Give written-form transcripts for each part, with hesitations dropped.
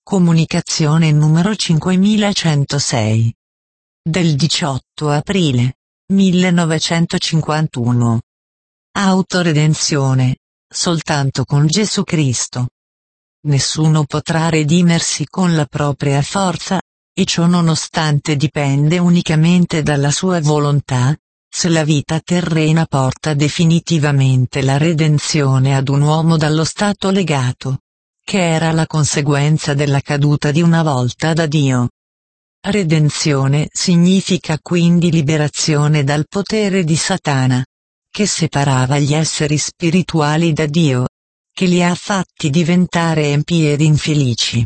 Comunicazione numero 5106. Del 18 aprile 1951. Autoredenzione. Soltanto con Gesù Cristo. Nessuno potrà redimersi con la propria forza, e ciò nonostante dipende unicamente dalla sua volontà, se la vita terrena porta definitivamente la redenzione ad un uomo dallo stato legato, che era la conseguenza della caduta di una volta da Dio. Redenzione significa quindi liberazione dal potere di Satana, che separava gli esseri spirituali da Dio, che li ha fatti diventare empi ed infelici.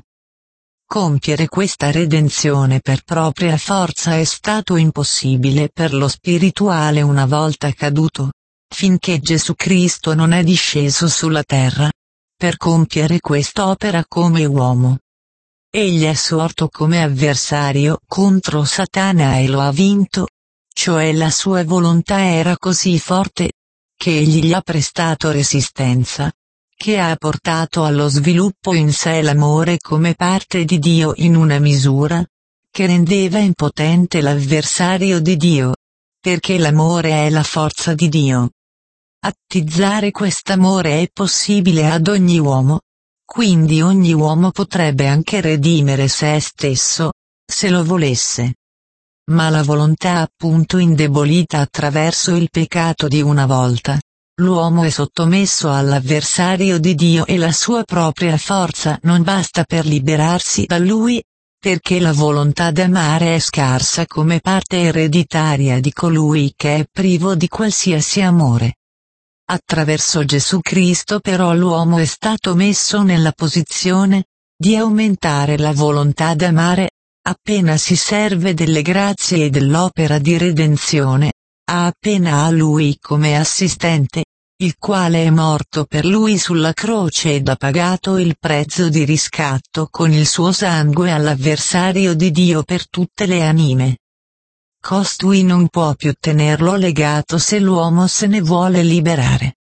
Compiere questa redenzione per propria forza è stato impossibile per lo spirituale una volta caduto, finché Gesù Cristo non è disceso sulla terra, per compiere quest'opera come uomo. Egli è sorto come avversario contro Satana e lo ha vinto, cioè la sua volontà era così forte, che egli gli ha prestato resistenza, che ha portato allo sviluppo in sé l'amore come parte di Dio in una misura, che rendeva impotente l'avversario di Dio, perché l'amore è la forza di Dio. Attizzare quest'amore è possibile ad ogni uomo, quindi ogni uomo potrebbe anche redimere se stesso, se lo volesse. Ma la volontà appunto indebolita attraverso il peccato di una volta, l'uomo è sottomesso all'avversario di Dio e la sua propria forza non basta per liberarsi da lui, perché la volontà d'amare è scarsa come parte ereditaria di colui che è privo di qualsiasi amore. Attraverso Gesù Cristo però l'uomo è stato messo nella posizione di aumentare la volontà d'amare, appena si serve delle grazie e dell'opera di redenzione, appena a lui come assistente, il quale è morto per lui sulla croce ed ha pagato il prezzo di riscatto con il suo sangue all'avversario di Dio per tutte le anime. Costui non può più tenerlo legato se l'uomo se ne vuole liberare.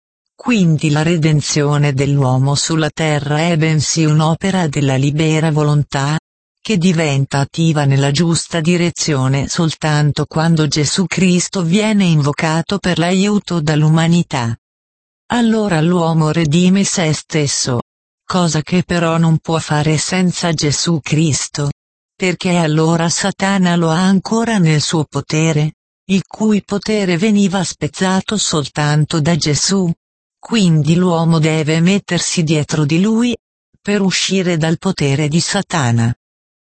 Quindi la redenzione dell'uomo sulla terra è bensì un'opera della libera volontà, che diventa attiva nella giusta direzione soltanto quando Gesù Cristo viene invocato per l'aiuto dall'umanità. Allora l'uomo redime se stesso, cosa che però non può fare senza Gesù Cristo, perché allora Satana lo ha ancora nel suo potere, il cui potere veniva spezzato soltanto da Gesù. Quindi l'uomo deve mettersi dietro di lui, per uscire dal potere di Satana.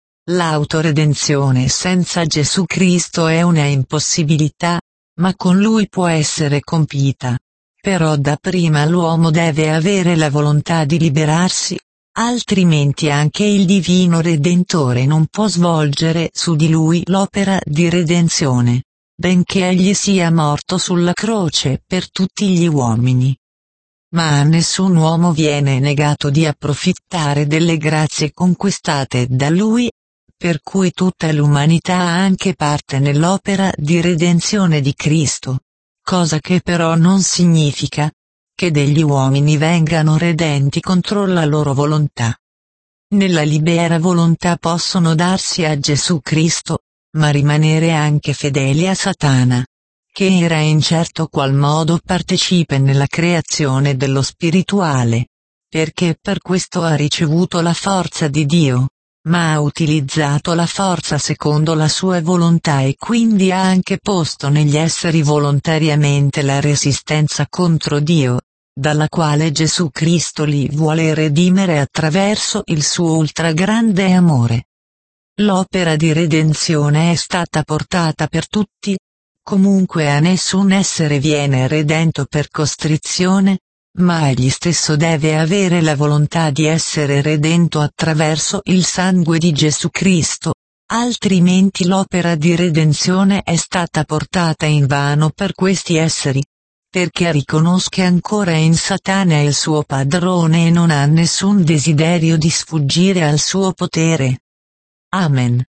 L'autoredenzione senza Gesù Cristo è una impossibilità, ma con lui può essere compita. Però dapprima l'uomo deve avere la volontà di liberarsi, altrimenti anche il divino Redentore non può svolgere su di lui l'opera di redenzione, benché egli sia morto sulla croce per tutti gli uomini. Ma a nessun uomo viene negato di approfittare delle grazie conquistate da lui, per cui tutta l'umanità ha anche parte nell'opera di redenzione di Cristo, cosa che però non significa che degli uomini vengano redenti contro la loro volontà. Nella libera volontà possono darsi a Gesù Cristo, ma rimanere anche fedeli a Satana, che era in certo qual modo partecipe nella creazione dello spirituale, perché per questo ha ricevuto la forza di Dio, ma ha utilizzato la forza secondo la sua volontà e quindi ha anche posto negli esseri volontariamente la resistenza contro Dio, dalla quale Gesù Cristo li vuole redimere attraverso il suo ultragrande amore. L'opera di redenzione è stata portata per tutti, comunque a nessun essere viene redento per costrizione, ma egli stesso deve avere la volontà di essere redento attraverso il sangue di Gesù Cristo, altrimenti l'opera di redenzione è stata portata invano per questi esseri, perché riconosce ancora in Satana il suo padrone e non ha nessun desiderio di sfuggire al suo potere. Amen.